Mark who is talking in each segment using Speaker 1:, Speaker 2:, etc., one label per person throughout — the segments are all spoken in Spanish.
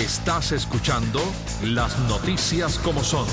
Speaker 1: Estás escuchando Las Noticias como son.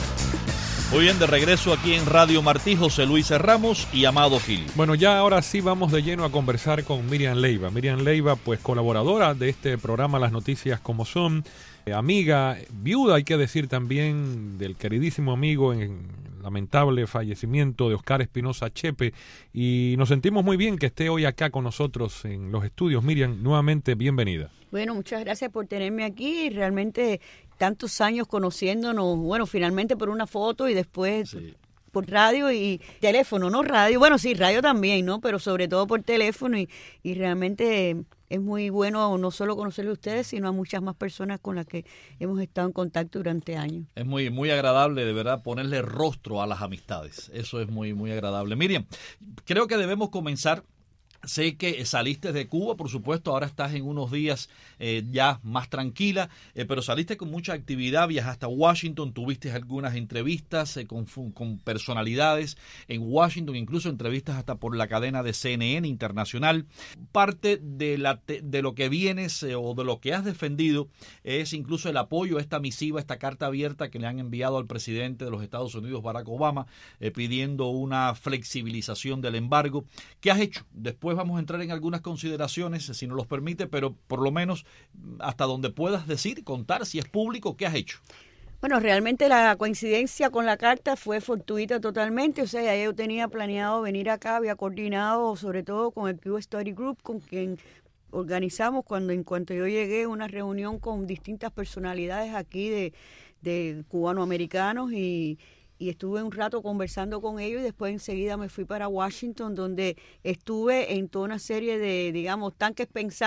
Speaker 2: Muy bien, de regreso aquí en Radio Martí, José Luis Ramos y Amado Gil.
Speaker 3: Bueno, ya ahora sí vamos de lleno a conversar con Miriam Leiva. Miriam Leiva, pues colaboradora de este programa Las Noticias como son, amiga, viuda, hay que decir también, del queridísimo amigo en lamentable fallecimiento de Oscar Espinosa Chepe, y nos sentimos muy bien que esté hoy acá con nosotros en los estudios. Miriam, nuevamente bienvenida.
Speaker 4: Bueno, muchas gracias por tenerme aquí. Realmente tantos años conociéndonos, bueno, finalmente por una foto y después sí, por radio y teléfono, no radio, bueno, sí, radio también, ¿no? Pero sobre todo por teléfono y realmente es muy bueno no solo conocerle a ustedes, sino a muchas más personas con las que hemos estado en contacto durante años.
Speaker 2: Es muy, muy agradable, de verdad, ponerle rostro a las amistades. Eso es muy, muy agradable. Miriam, creo que debemos comenzar. Sé que saliste de Cuba, por supuesto, ahora estás en unos días ya más tranquila, pero saliste con mucha actividad, viajaste a Washington, tuviste algunas entrevistas con personalidades en Washington, incluso entrevistas hasta por la cadena de CNN internacional. Parte de lo que vienes o de lo que has defendido es incluso el apoyo a esta misiva, esta carta abierta que le han enviado al presidente de los Estados Unidos, Barack Obama, pidiendo una flexibilización del embargo. ¿Qué has hecho? Después vamos a entrar en algunas consideraciones, si nos los permite, pero por lo menos hasta donde puedas decir, contar, si es público, ¿qué has hecho?
Speaker 4: Bueno, realmente la coincidencia con la carta fue fortuita totalmente, o sea, ya yo tenía planeado venir acá, había coordinado sobre todo con el Cuba Study Group, con quien organizamos en cuanto yo llegué una reunión con distintas personalidades aquí de cubanoamericanos y estuve un rato conversando con ellos y después enseguida me fui para Washington, donde estuve en toda una serie de, digamos, tanques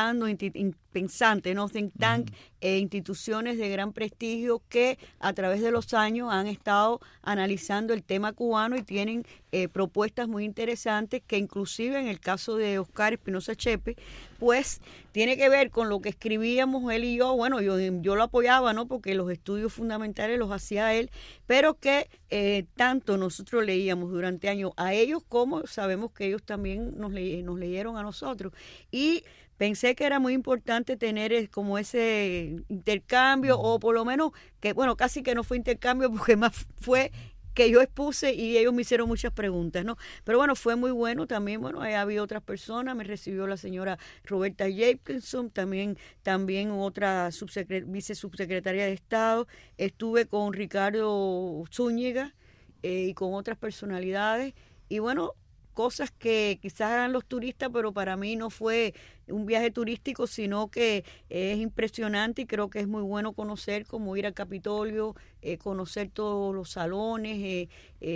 Speaker 4: pensantes, ¿no? Think tank, instituciones de gran prestigio que a través de los años han estado analizando el tema cubano y tienen propuestas muy interesantes que inclusive en el caso de Oscar Espinosa Chepe, pues tiene que ver con lo que escribíamos él y yo. Bueno, yo lo apoyaba, ¿no? Porque los estudios fundamentales los hacía él, pero que tanto nosotros leíamos durante años a ellos como sabemos que ellos también nos leyeron a nosotros. Y pensé que era muy importante tener como ese intercambio, o por lo menos que, bueno, casi que no fue intercambio porque más fue que yo expuse y ellos me hicieron muchas preguntas, ¿no? Pero bueno, fue muy bueno también. Bueno, había otras personas, me recibió la señora Roberta Jacobson, también otra vicesubsecretaria de Estado. Estuve con Ricardo Zúñiga y con otras personalidades. Y bueno, cosas que quizás hagan los turistas, pero para mí no fue un viaje turístico, sino que es impresionante y creo que es muy bueno conocer, como ir al Capitolio, conocer todos los salones,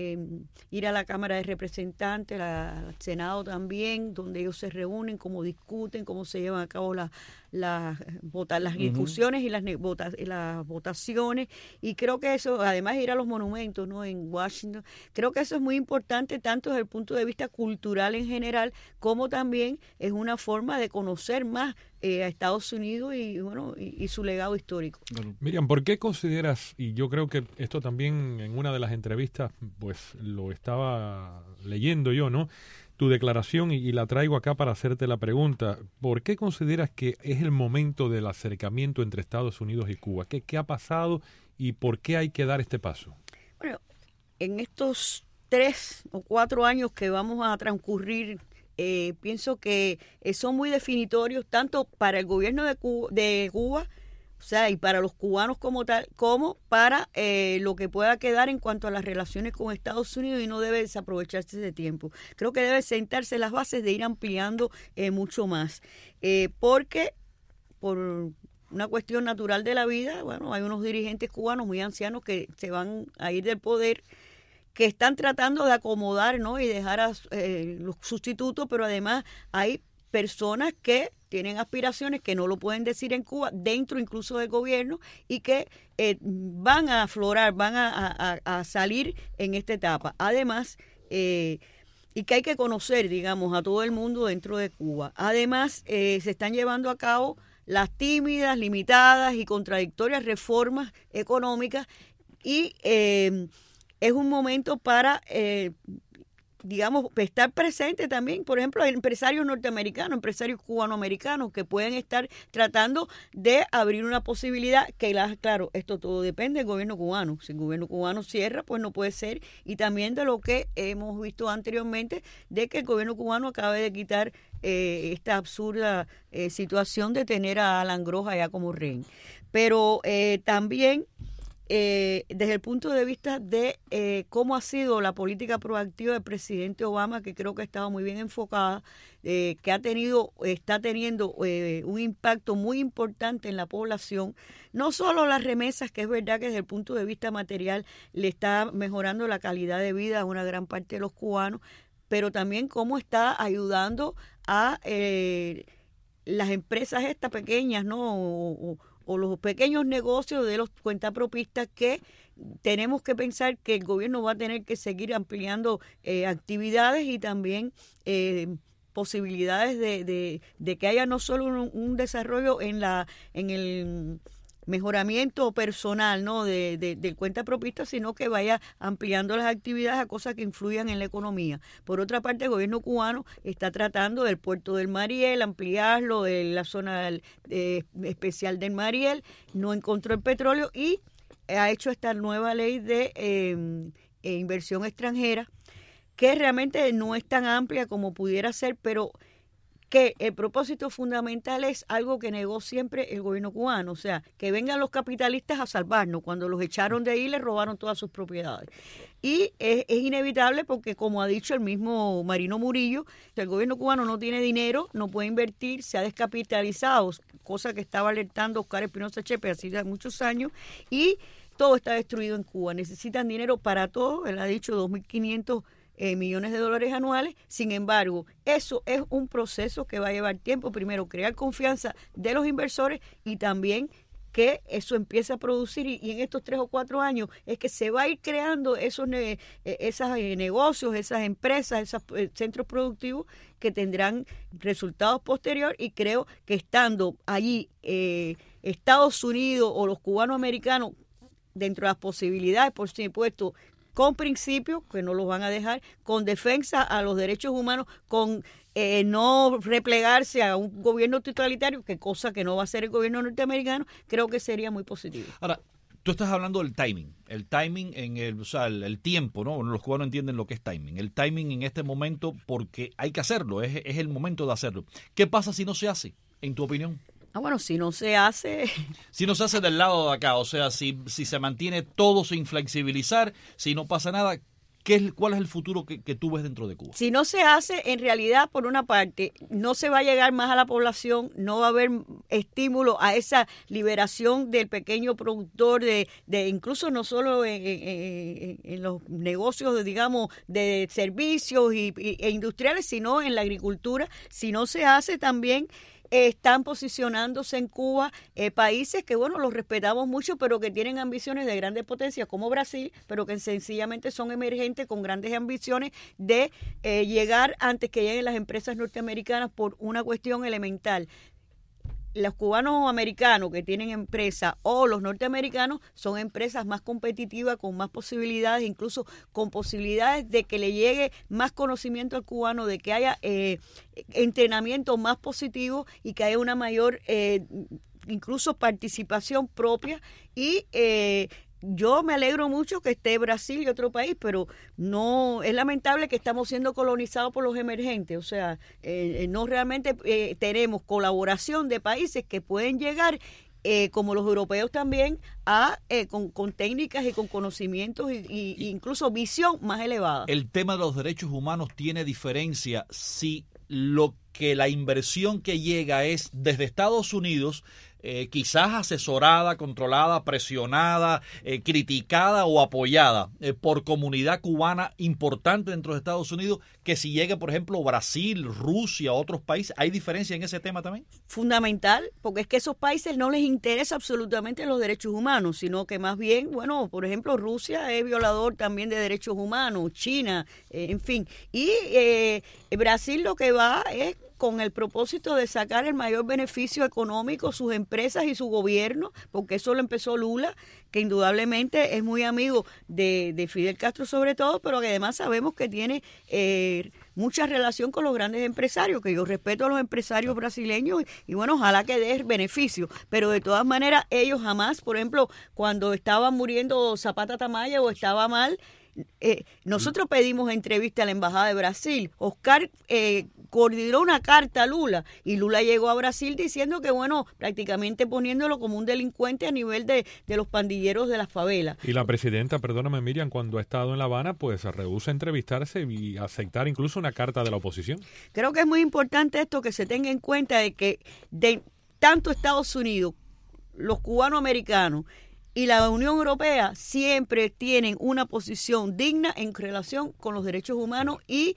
Speaker 4: ir a la Cámara de Representantes, al Senado también, donde ellos se reúnen, cómo discuten, cómo se llevan a cabo las discusiones y las votaciones. Y creo que eso, además de ir a los monumentos, ¿no? En Washington, creo que eso es muy importante, tanto desde el punto de vista cultural en general, como también es una forma de conocer más a Estados Unidos y su legado histórico.
Speaker 3: Miriam, ¿por qué consideras, y yo creo que esto también en una de las entrevistas pues lo estaba leyendo yo, ¿no?, tu declaración, y la traigo acá para hacerte la pregunta, ¿por qué consideras que es el momento del acercamiento entre Estados Unidos y Cuba? ¿Qué ha pasado y por qué hay que dar este paso?
Speaker 4: Bueno, en estos 3 o 4 años que vamos a transcurrir, pienso que son muy definitorios tanto para el gobierno de Cuba, o sea, y para los cubanos como tal, como para lo que pueda quedar en cuanto a las relaciones con Estados Unidos, y no debe desaprovecharse ese tiempo. Creo que debe sentarse las bases de ir ampliando mucho más, porque por una cuestión natural de la vida, bueno, hay unos dirigentes cubanos muy ancianos que se van a ir del poder, que están tratando de acomodar, ¿no?, y dejar a los sustitutos, pero además hay personas que tienen aspiraciones que no lo pueden decir en Cuba, dentro incluso del gobierno, y que van a aflorar, van a salir en esta etapa. Además, y que hay que conocer, digamos, a todo el mundo dentro de Cuba. Además, se están llevando a cabo las tímidas, limitadas y contradictorias reformas económicas, y es un momento para digamos, estar presente también, por ejemplo, hay empresarios norteamericanos, empresarios cubanoamericanos que pueden estar tratando de abrir una posibilidad que, claro, esto todo depende del gobierno cubano. Si el gobierno cubano cierra, pues no puede ser. Y también de lo que hemos visto anteriormente, de que el gobierno cubano acabe de quitar esta absurda situación de tener a Alan Gross allá como rehén. Pero también desde el punto de vista de cómo ha sido la política proactiva del presidente Obama, que creo que ha estado muy bien enfocada, que está teniendo un impacto muy importante en la población, no solo las remesas, que es verdad que desde el punto de vista material le está mejorando la calidad de vida a una gran parte de los cubanos, pero también cómo está ayudando a las empresas estas pequeñas, ¿no? O los pequeños negocios de los cuentapropistas, que tenemos que pensar que el gobierno va a tener que seguir ampliando actividades y también posibilidades de que haya no solo un desarrollo en el mejoramiento personal, ¿no? del cuentapropista, sino que vaya ampliando las actividades a cosas que influyan en la economía. Por otra parte, el gobierno cubano está tratando del puerto del Mariel, ampliarlo, de la zona especial del Mariel, no encontró el petróleo y ha hecho esta nueva ley de inversión extranjera, que realmente no es tan amplia como pudiera ser, pero que el propósito fundamental es algo que negó siempre el gobierno cubano, o sea, que vengan los capitalistas a salvarnos. Cuando los echaron de ahí, les robaron todas sus propiedades. Y es inevitable porque, como ha dicho el mismo Marino Murillo, el gobierno cubano no tiene dinero, no puede invertir, se ha descapitalizado, cosa que estaba alertando Oscar Espinosa Chepe hace muchos años, y todo está destruido en Cuba. Necesitan dinero para todo, él ha dicho 2.500 millones de dólares anuales. Sin embargo, eso es un proceso que va a llevar tiempo. Primero, crear confianza de los inversores y también que eso empiece a producir, y en estos 3 o 4 años es que se va a ir creando esos negocios, esas empresas, esos centros productivos que tendrán resultados posteriores. Y creo que estando allí Estados Unidos o los cubanos americanos dentro de las posibilidades, por supuesto, con principios que no los van a dejar, con defensa a los derechos humanos, con no replegarse a un gobierno totalitario, que cosa que no va a ser el gobierno norteamericano, creo que sería muy positivo.
Speaker 2: Ahora, tú estás hablando del timing en el tiempo, ¿no? Los cubanos entienden lo que es timing. El timing en este momento, porque hay que hacerlo, es el momento de hacerlo. ¿Qué pasa si no se hace, en tu opinión?
Speaker 4: Bueno, si no se hace...
Speaker 2: Si no se hace del lado de acá, o sea, si se mantiene todo sin flexibilizar, si no pasa nada, ¿cuál es el futuro que tú ves dentro de Cuba? Si no se hace, en realidad, por una parte, no se va a llegar más a la población, no va a haber estímulo a esa liberación del pequeño productor, de incluso no solo en los negocios, digamos, de servicios e industriales, sino en la agricultura. Si no se hace también... Están posicionándose en Cuba países que, bueno, los respetamos mucho, pero que tienen ambiciones de grandes potencias, como Brasil, pero que sencillamente son emergentes con grandes ambiciones de llegar antes que lleguen las empresas norteamericanas por una cuestión elemental. Los cubanos americanos que tienen empresas o los norteamericanos son empresas más competitivas, con más posibilidades, incluso con posibilidades de que le llegue más conocimiento al cubano, de que haya entrenamiento más positivo y que haya una mayor incluso participación propia. Y yo me alegro mucho que esté Brasil y otro país, pero no es lamentable que estamos siendo colonizados por los emergentes. O sea, no realmente tenemos colaboración de países que pueden llegar, como los europeos también, con técnicas y con conocimientos y incluso visión más elevada. El tema de los derechos humanos tiene diferencia si lo que la inversión que llega es desde Estados Unidos, quizás asesorada, controlada, presionada, criticada o apoyada por comunidad cubana importante dentro de Estados Unidos, que si llega, por ejemplo, Brasil, Rusia, otros países. ¿Hay diferencia en ese tema también?
Speaker 4: Fundamental, porque es que a esos países no les interesa absolutamente los derechos humanos, sino que más bien, bueno, por ejemplo, Rusia es violador también de derechos humanos, China, en fin. Y Brasil lo que va es con el propósito de sacar el mayor beneficio económico, sus empresas y su gobierno, porque eso lo empezó Lula, que indudablemente es muy amigo de Fidel Castro sobre todo, pero que además sabemos que tiene mucha relación con los grandes empresarios, que yo respeto a los empresarios brasileños y bueno, ojalá que dé beneficio, pero de todas maneras ellos jamás, por ejemplo, cuando estaba muriendo Zapata Tamaya o estaba mal, nosotros pedimos entrevista a la Embajada de Brasil. Oscar coordinó una carta a Lula y Lula llegó a Brasil diciendo que, bueno, prácticamente poniéndolo como un delincuente a nivel de los pandilleros de las favelas.
Speaker 3: Y la presidenta, perdóname Miriam, cuando ha estado en La Habana, pues se rehúsa a entrevistarse y aceptar incluso una carta de la oposición.
Speaker 4: Creo que es muy importante esto, que se tenga en cuenta de que de tanto Estados Unidos, los cubanos-americanos y la Unión Europea siempre tienen una posición digna en relación con los derechos humanos y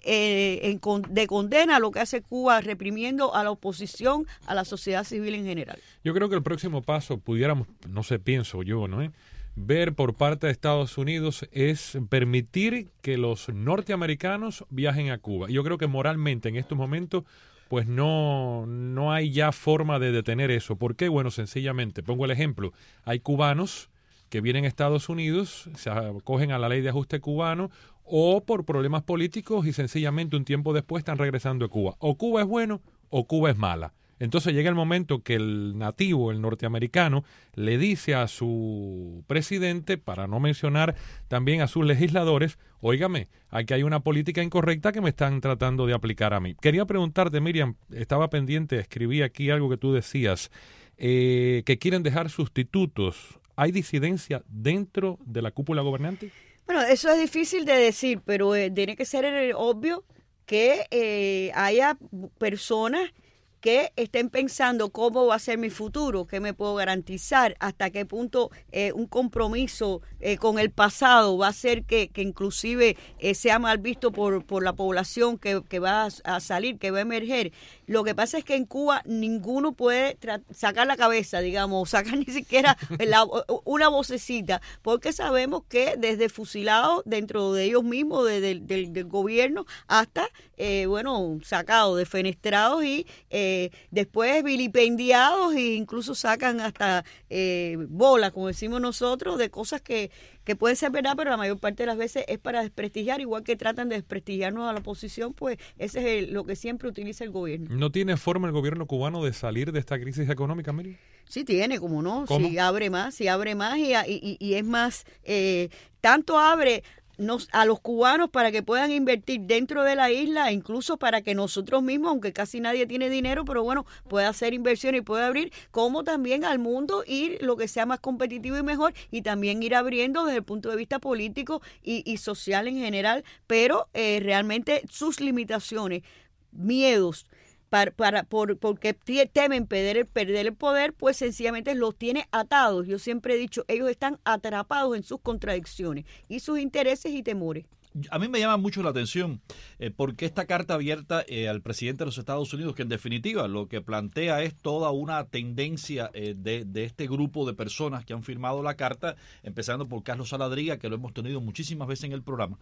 Speaker 4: de condena a lo que hace Cuba reprimiendo a la oposición, a la sociedad civil en general.
Speaker 3: Yo creo que el próximo paso pudiéramos, no sé, pienso yo, ¿no? Ver por parte de Estados Unidos es permitir que los norteamericanos viajen a Cuba. Yo creo que moralmente en estos momentos pues no hay ya forma de detener eso. ¿Por qué? Bueno, sencillamente, pongo el ejemplo, hay cubanos que vienen a Estados Unidos, se acogen a la ley de ajuste cubano, o por problemas políticos y sencillamente un tiempo después están regresando a Cuba. O Cuba es bueno o Cuba es mala. Entonces llega el momento que el nativo, el norteamericano, le dice a su presidente, para no mencionar también a sus legisladores, óigame, aquí hay una política incorrecta que me están tratando de aplicar a mí. Quería preguntarte, Miriam, estaba pendiente, escribí aquí algo que tú decías, que quieren dejar sustitutos. ¿Hay disidencia dentro de la cúpula gobernante?
Speaker 4: Bueno, eso es difícil de decir, pero tiene que ser obvio que haya personas que estén pensando cómo va a ser mi futuro, qué me puedo garantizar, hasta qué punto un compromiso con el pasado va a hacer que inclusive sea mal visto por la población que va a salir, que va a emerger. Lo que pasa es que en Cuba ninguno puede sacar la cabeza, digamos, sacar ni siquiera una vocecita, porque sabemos que desde fusilados dentro de ellos mismos, del gobierno, hasta, sacados, defenestrados y después vilipendiados e incluso sacan hasta bolas, como decimos nosotros, de cosas que pueden ser verdad, pero la mayor parte de las veces es para desprestigiar, igual que tratan de desprestigiarnos a la oposición, pues ese es lo que siempre utiliza el gobierno.
Speaker 3: ¿No tiene forma el gobierno cubano de salir de esta crisis económica, Miriam?
Speaker 4: Sí tiene, como no,
Speaker 3: ¿Cómo?
Speaker 4: si abre más y es más, tanto abre a los cubanos para que puedan invertir dentro de la isla, incluso para que nosotros mismos, aunque casi nadie tiene dinero, pero bueno, pueda hacer inversión y pueda abrir, como también al mundo ir lo que sea más competitivo y mejor, y también ir abriendo desde el punto de vista político y social en general, pero realmente sus limitaciones, miedos, porque temen perder el poder, pues sencillamente los tiene atados. Yo siempre he dicho, ellos están atrapados en sus contradicciones y sus intereses y temores.
Speaker 2: A mí me llama mucho la atención porque esta carta abierta al presidente de los Estados Unidos, que en definitiva lo que plantea es toda una tendencia de este grupo de personas que han firmado la carta, empezando por Carlos Saladriga, que lo hemos tenido muchísimas veces en el programa,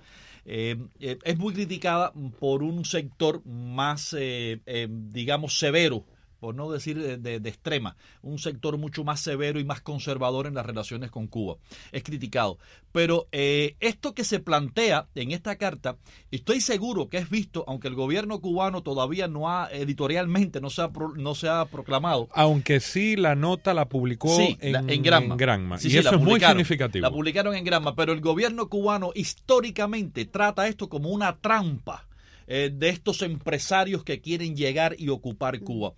Speaker 2: es muy criticada por un sector más, digamos, severo, por no decir de extrema, un sector mucho más severo y más conservador en las relaciones con Cuba. Es criticado. Pero esto que se plantea en esta carta, estoy seguro que es visto, aunque el gobierno cubano todavía editorialmente no se ha proclamado.
Speaker 3: Aunque sí la nota la publicó en Granma.
Speaker 2: Sí,
Speaker 3: y eso es muy significativo.
Speaker 2: La publicaron en Granma, pero el gobierno cubano históricamente trata esto como una trampa de estos empresarios que quieren llegar y ocupar Cuba.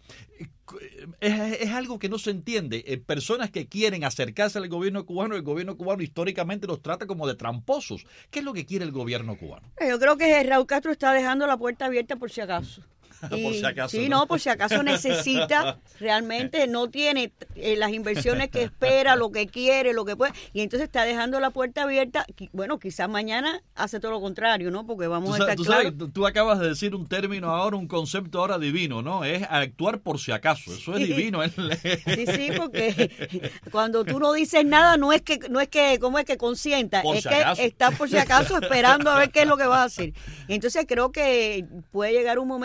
Speaker 2: Es algo que no se entiende. Personas que quieren acercarse al gobierno cubano, el gobierno cubano históricamente los trata como de tramposos. ¿Qué es lo que quiere el gobierno cubano?
Speaker 4: Yo creo que Raúl Castro está dejando la puerta abierta por si acaso.
Speaker 2: Por si acaso.
Speaker 4: Sí, no, por si acaso necesita, realmente no tiene las inversiones que espera, lo que quiere, lo que puede, y entonces está dejando la puerta abierta. Bueno, quizás mañana hace todo lo contrario, ¿no? Porque vamos a estar claros.
Speaker 2: Tú acabas de decir un término ahora, un concepto ahora divino, ¿no? Es actuar por si acaso. Eso es divino.
Speaker 4: Sí, porque cuando tú no dices nada, no es que ¿cómo es que consienta? Es que estás por si acaso esperando a ver qué es lo que vas a hacer. Entonces creo que puede llegar un momento en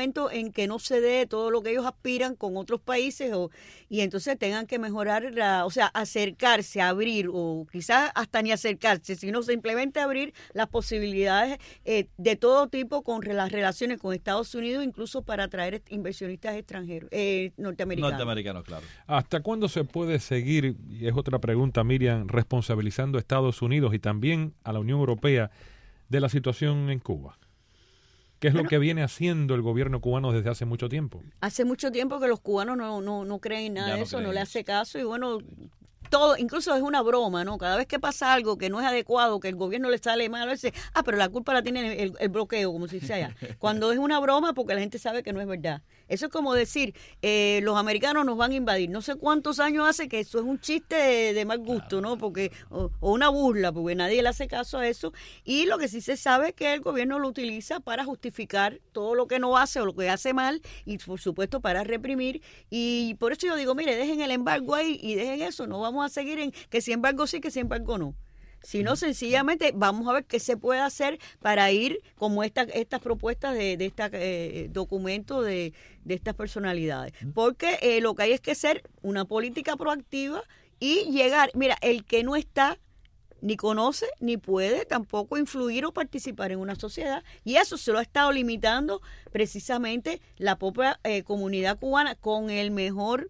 Speaker 4: que no se dé todo lo que ellos aspiran con otros países y entonces tengan que mejorar, o sea, acercarse, abrir, o quizás hasta ni acercarse, sino simplemente abrir las posibilidades de todo tipo con las relaciones con Estados Unidos, incluso para atraer inversionistas extranjeros, norteamericanos.
Speaker 2: Claro.
Speaker 3: ¿Hasta cuándo se puede seguir, y es otra pregunta, Miriam, responsabilizando a Estados Unidos y también a la Unión Europea de la situación en Cuba? ¿Qué es lo que viene haciendo el gobierno cubano desde hace mucho tiempo?
Speaker 4: Hace mucho tiempo que los cubanos no creen en nada de eso, no le hace caso y bueno, todo, incluso es una broma, ¿no? Cada vez que pasa algo que no es adecuado, que el gobierno le sale mal, dice, pero la culpa la tiene el bloqueo, como si sea. Cuando es una broma, porque la gente sabe que no es verdad. Eso es como decir, los americanos nos van a invadir. No sé cuántos años hace que eso es un chiste de mal gusto, ¿no? Porque o una burla, porque nadie le hace caso a eso. Y lo que sí se sabe es que el gobierno lo utiliza para justificar todo lo que no hace o lo que hace mal y, por supuesto, para reprimir. Y por eso yo digo, mire, dejen el embargo ahí y dejen eso. No vamos a seguir en que si embargo sí, que si embargo no. Sino sencillamente vamos a ver qué se puede hacer para ir como estas propuestas de este documento de estas personalidades. Porque lo que hay es que ser una política proactiva y llegar, mira, el que no está ni conoce ni puede tampoco influir o participar en una sociedad y eso se lo ha estado limitando precisamente la propia comunidad cubana con el mejor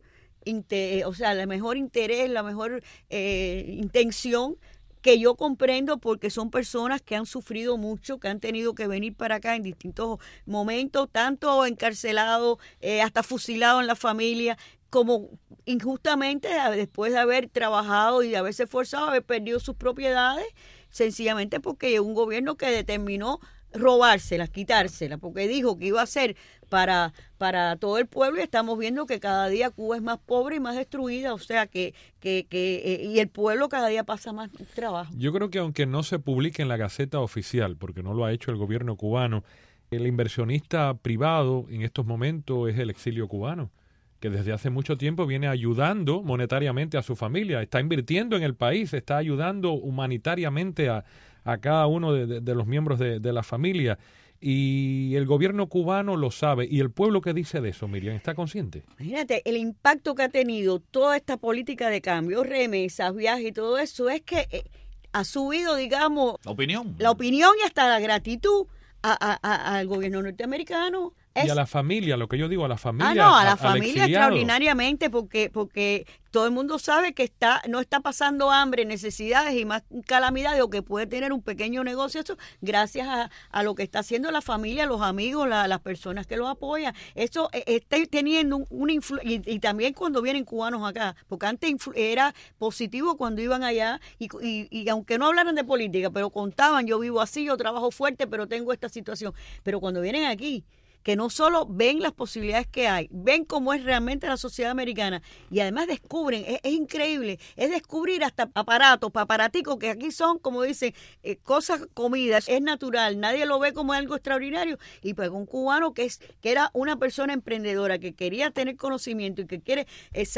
Speaker 4: el mejor interés, la mejor intención, que yo comprendo porque son personas que han sufrido mucho, que han tenido que venir para acá en distintos momentos, tanto encarcelados, hasta fusilados en la familia, como injustamente después de haber trabajado y de haberse esforzado, haber perdido sus propiedades, sencillamente porque un gobierno que determinó robárselas, quitárselas, porque dijo que iba a ser para todo el pueblo y estamos viendo que cada día Cuba es más pobre y más destruida, o sea que y el pueblo cada día pasa más trabajo.
Speaker 3: Yo creo que aunque no se publique en la Gaceta Oficial, porque no lo ha hecho el gobierno cubano, el inversionista privado en estos momentos es el exilio cubano, que desde hace mucho tiempo viene ayudando monetariamente a su familia, está invirtiendo en el país, está ayudando humanitariamente a cada uno de los miembros de la familia. Y el gobierno cubano lo sabe. ¿Y el pueblo qué dice de eso, Miriam? ¿Está consciente?
Speaker 4: Imagínate, el impacto que ha tenido toda esta política de cambio, remesas, viajes y todo eso, es que ha subido, digamos, la opinión y hasta la gratitud al gobierno norteamericano.
Speaker 3: Y a la familia, lo que yo digo, a la familia.
Speaker 4: A la familia extraordinariamente, porque todo el mundo sabe que no está pasando hambre, necesidades y más calamidades, o que puede tener un pequeño negocio, eso gracias a lo que está haciendo la familia, los amigos, las personas que los apoyan. Eso está teniendo una influencia, y también cuando vienen cubanos acá, porque antes era positivo cuando iban allá, y aunque no hablaran de política, pero contaban, yo vivo así, yo trabajo fuerte, pero tengo esta situación. Pero cuando vienen aquí, que no solo ven las posibilidades que hay, ven cómo es realmente la sociedad americana y además descubren, es increíble, es descubrir hasta aparaticos que aquí son, como dicen, cosas, comidas, es natural, nadie lo ve como algo extraordinario y pues un cubano que era una persona emprendedora, que quería tener conocimiento y que quiere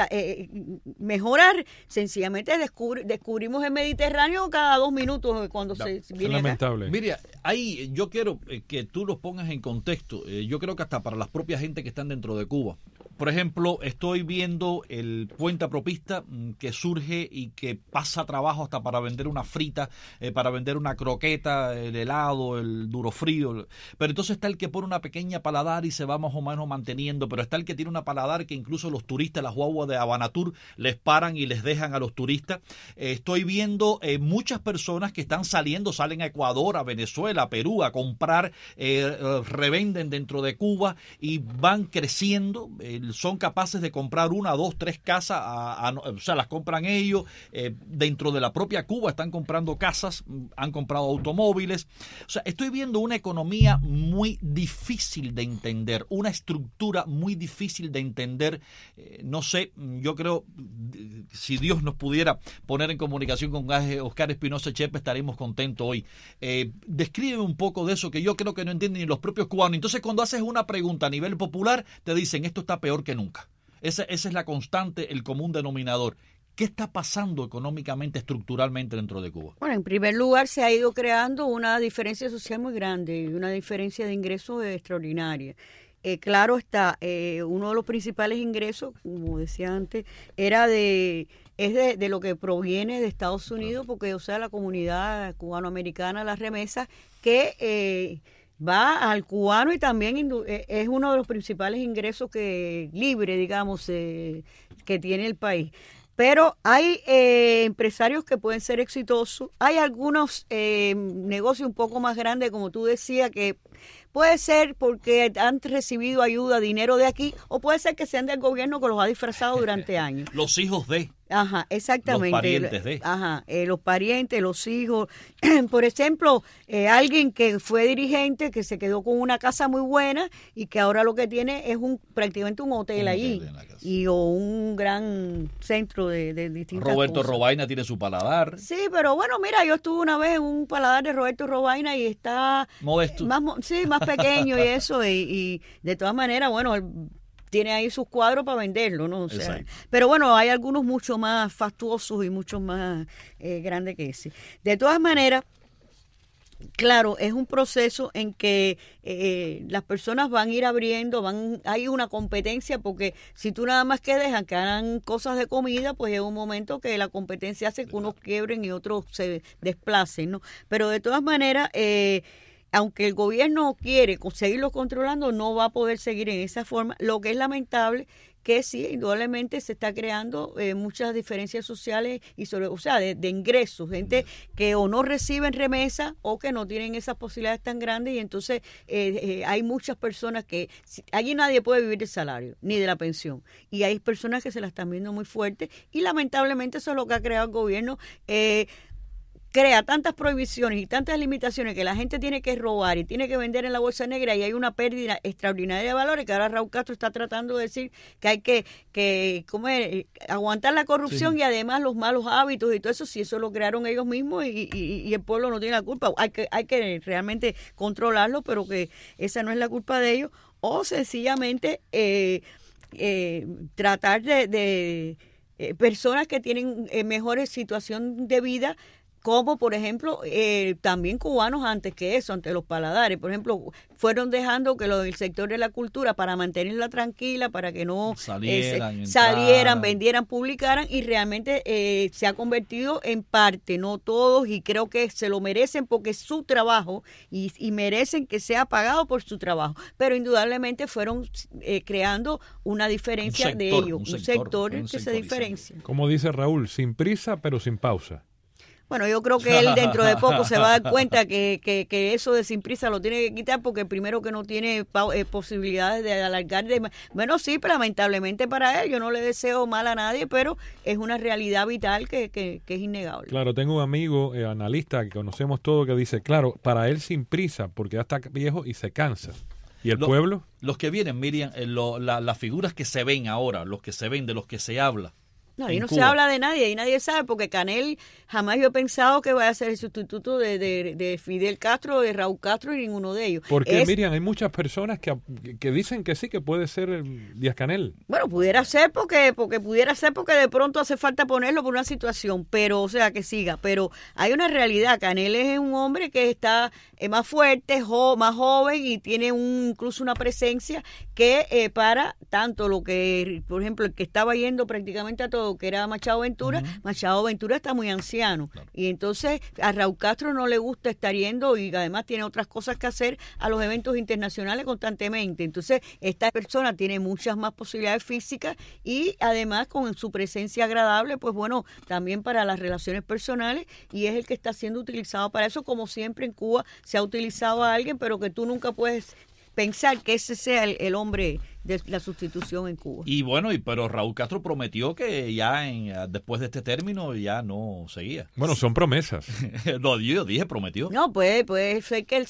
Speaker 4: mejorar, sencillamente descubrimos el Mediterráneo cada 2 minutos cuando se viene
Speaker 3: lamentable.
Speaker 4: acá.
Speaker 2: Mira, ahí yo quiero que tú los pongas en contexto. Yo creo que hasta para las propias gente que están dentro de Cuba. Por ejemplo, estoy viendo el puente apropista que surge y que pasa trabajo hasta para vender una frita, para vender una croqueta, el helado, el duro frío. Pero entonces está el que pone una pequeña paladar y se va más o menos manteniendo, pero está el que tiene una paladar que incluso los turistas, las guaguas de Habanatur, les paran y les dejan a los turistas. Estoy viendo muchas personas que están salen a Ecuador, a Venezuela, a Perú, a comprar, revenden dentro de Cuba y van creciendo, son capaces de comprar 1, 2, 3 casas, o sea, las compran ellos, dentro de la propia Cuba están comprando casas, han comprado automóviles, o sea, estoy viendo una economía muy difícil de entender, una estructura muy difícil de entender, no sé, yo creo, si Dios nos pudiera poner en comunicación con Oscar Espinosa Chepe, estaremos contentos hoy. Descríbeme un poco de eso, que yo creo que no entienden ni los propios cubanos. Entonces, cuando haces una pregunta a nivel popular, te dicen, esto está peor que nunca. Esa es la constante, el común denominador. ¿Qué está pasando económicamente, estructuralmente dentro de Cuba?
Speaker 4: Bueno, en primer lugar, se ha ido creando una diferencia social muy grande y una diferencia de ingresos extraordinaria. claro está, uno de los principales ingresos, como decía antes, es de lo que proviene de Estados Unidos, porque, o sea, la comunidad cubanoamericana, las remesas, que va al cubano, y también es uno de los principales ingresos libre, digamos, que tiene el país. Pero hay empresarios que pueden ser exitosos, hay algunos negocios un poco más grandes, como tú decías, que puede ser porque han recibido ayuda, dinero de aquí, o puede ser que sean del gobierno que los ha disfrazado durante años.
Speaker 2: Los hijos de...
Speaker 4: Ajá, exactamente.
Speaker 2: Los parientes de.
Speaker 4: Ajá, los parientes, los hijos. Por ejemplo, alguien que fue dirigente, que se quedó con una casa muy buena y que ahora lo que tiene es prácticamente un hotel allí o un gran centro de distintas
Speaker 2: Roberto
Speaker 4: cosas.
Speaker 2: Robaina tiene su paladar.
Speaker 4: Sí, pero bueno, mira, yo estuve una vez en un paladar de Roberto Robaina y está
Speaker 2: modesto.
Speaker 4: Más pequeño y eso, y de todas maneras, bueno, tiene ahí sus cuadros para venderlo, ¿no? O sea, pero bueno, hay algunos mucho más fastuosos y mucho más grandes que ese. De todas maneras, claro, es un proceso en que las personas van a ir abriendo, hay una competencia, porque si tú nada más que dejan que hagan cosas de comida, pues es un momento que la competencia hace que unos quiebren y otros se desplacen, ¿no? Pero de todas maneras, aunque el gobierno quiere seguirlo controlando, no va a poder seguir en esa forma. Lo que es lamentable, que sí, indudablemente se está creando muchas diferencias sociales y de ingresos, gente que o no reciben remesa o que no tienen esas posibilidades tan grandes, y entonces hay muchas personas que allí nadie puede vivir del salario ni de la pensión, y hay personas que se la están viendo muy fuerte, y lamentablemente eso es lo que ha creado el gobierno. Crea tantas prohibiciones y tantas limitaciones que la gente tiene que robar y tiene que vender en la bolsa negra, y hay una pérdida extraordinaria de valores, que ahora Raúl Castro está tratando de decir que hay que aguantar la corrupción, sí, y además los malos hábitos y todo eso, si eso lo crearon ellos mismos y el pueblo no tiene la culpa. Hay que realmente controlarlo, pero que esa no es la culpa de ellos, o sencillamente tratar de personas que tienen mejores situación de vida, como por ejemplo también cubanos antes que eso, ante los paladares, por ejemplo, fueron dejando que lo del sector de la cultura, para mantenerla tranquila, para que no salieran, vendieran, publicaran, y realmente se ha convertido en parte, no todos, y creo que se lo merecen porque es su trabajo y merecen que sea pagado por su trabajo, pero indudablemente fueron creando una diferencia de ellos, un sector que se diferencia.
Speaker 3: Como dice Raúl, sin prisa pero sin pausa.
Speaker 4: Bueno, yo creo que él dentro de poco se va a dar cuenta que eso de sin prisa lo tiene que quitar, porque primero que no tiene posibilidades de alargar. Bueno, sí, pero lamentablemente para él, yo no le deseo mal a nadie, pero es una realidad vital que es innegable.
Speaker 3: Claro, tengo un amigo analista que conocemos todo, que dice, claro, para él sin prisa, porque ya está viejo y se cansa. ¿Y el pueblo?
Speaker 2: Los que vienen, Miriam, las figuras que se ven ahora, los que se ven, de los que se habla.
Speaker 4: No, ahí no se habla de nadie, y nadie sabe, porque Canel jamás yo he pensado que vaya a ser el sustituto de Fidel Castro, de Raúl Castro, y ninguno de ellos.
Speaker 3: Porque, Miriam, hay muchas personas que dicen que sí, que puede ser Díaz-Canel.
Speaker 4: Bueno, pudiera ser porque de pronto hace falta ponerlo por una situación, pero, o sea, que siga. Pero hay una realidad, Canel es un hombre que está más fuerte, más joven, y tiene incluso una presencia que para tanto lo que, por ejemplo, el que estaba yendo prácticamente a todo, que era Machado Ventura, Machado Ventura está muy anciano, claro, y entonces a Raúl Castro no le gusta estar yendo, y además tiene otras cosas que hacer a los eventos internacionales constantemente. Entonces esta persona tiene muchas más posibilidades físicas, y además con su presencia agradable, pues bueno, también para las relaciones personales, y es el que está siendo utilizado para eso, como siempre en Cuba se ha utilizado a alguien, pero que tú nunca puedes pensar que ese sea el hombre de la sustitución en Cuba.
Speaker 2: Y bueno, pero Raúl Castro prometió que ya después de este término ya no seguía.
Speaker 3: Bueno, son promesas.
Speaker 2: No, yo dije prometió.
Speaker 4: No, puede ser que él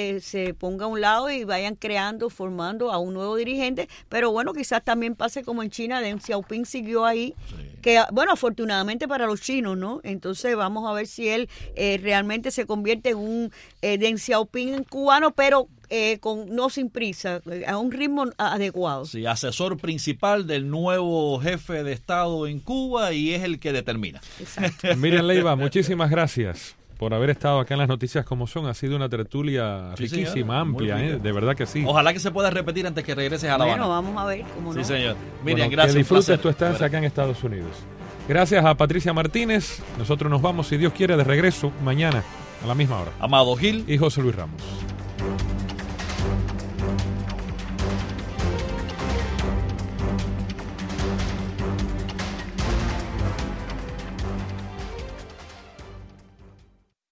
Speaker 4: se ponga a un lado y vayan formando a un nuevo dirigente, pero bueno, quizás también pase como en China, Deng Xiaoping siguió ahí, sí, que bueno, afortunadamente para los chinos, ¿no? Entonces vamos a ver si él realmente se convierte en un Deng Xiaoping cubano, pero no sin prisa, a un ritmo adecuado.
Speaker 2: Sí, asesor principal del nuevo jefe de Estado en Cuba, y es el que determina.
Speaker 4: Exacto.
Speaker 3: Miriam Leiva, muchísimas gracias por haber estado acá en las noticias como son. Ha sido una tertulia
Speaker 2: Sí,
Speaker 3: riquísima,
Speaker 2: señor,
Speaker 3: amplia,
Speaker 2: muy rica.
Speaker 3: de verdad que sí.
Speaker 2: Ojalá que se pueda repetir antes que regreses a La Habana.
Speaker 4: Bueno, vamos a ver cómo no.
Speaker 2: Sí, señor.
Speaker 3: Bueno,
Speaker 2: Miriam, gracias.
Speaker 3: que
Speaker 2: un
Speaker 3: disfrutes
Speaker 2: placer.
Speaker 3: tu estancia acá en Estados Unidos. Gracias a Patricia Martínez. Nosotros nos vamos, si Dios quiere, de regreso mañana a la misma hora.
Speaker 2: Amado Gil.
Speaker 3: Y José Luis Ramos.